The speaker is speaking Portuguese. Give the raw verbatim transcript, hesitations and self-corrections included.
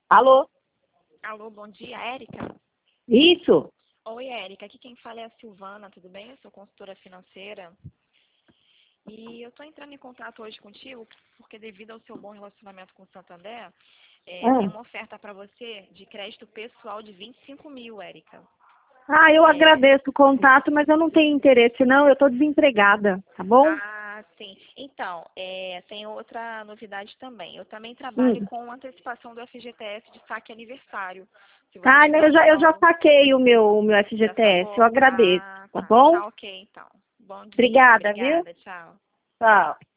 Alô? Alô, bom dia, Érica? Isso? Oi, Érica, aqui quem fala é a Silvana, tudo bem? Eu sou consultora financeira e eu estou entrando em contato hoje contigo porque devido ao seu bom relacionamento com o Santander, é, tem Ah, uma oferta para você de crédito pessoal de vinte e cinco mil, Érica. ah, eu É, agradeço o contato, mas eu não tenho interesse não, eu estou desempregada, tá bom? ah, sim. Então, é, tem outra novidade também. Eu também trabalho Hum. com antecipação do F G T S de saque aniversário. Se você Ah, não, tiver eu já, eu já opção, saquei o meu, o meu já F G T S, eu sacou? agradeço, Ah, tá tá. bom? Tá ok, então. Bom dia, Obrigada, viu? obrigada, tchau. Tchau.